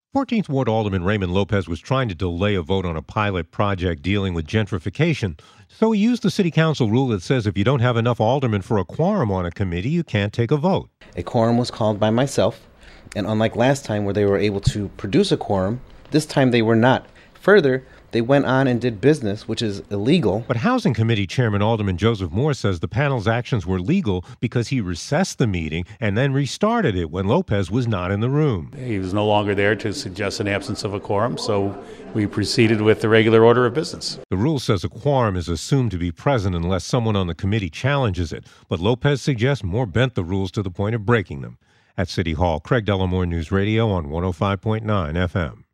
14th Ward Alderman Raymond Lopez was trying to delay a vote on a pilot project dealing with gentrification. So he used the city council rule that says if you don't have enough aldermen for a quorum on a committee, you can't take a vote. A quorum was called by myself, and unlike last time where they were able to produce a quorum, this time they were not. Further, they went on and did business, which is illegal. But Housing Committee Chairman Alderman Joseph Moore says the panel's actions were legal because he recessed the meeting and then restarted it when Lopez was not in the room. He was no longer there to suggest an absence of a quorum, so we proceeded with the regular order of business. The rule says a quorum is assumed to be present unless someone on the committee challenges it, but Lopez suggests Moore bent the rules to the point of breaking them. At City Hall, Craig Dellamore News Radio on 105.9 FM.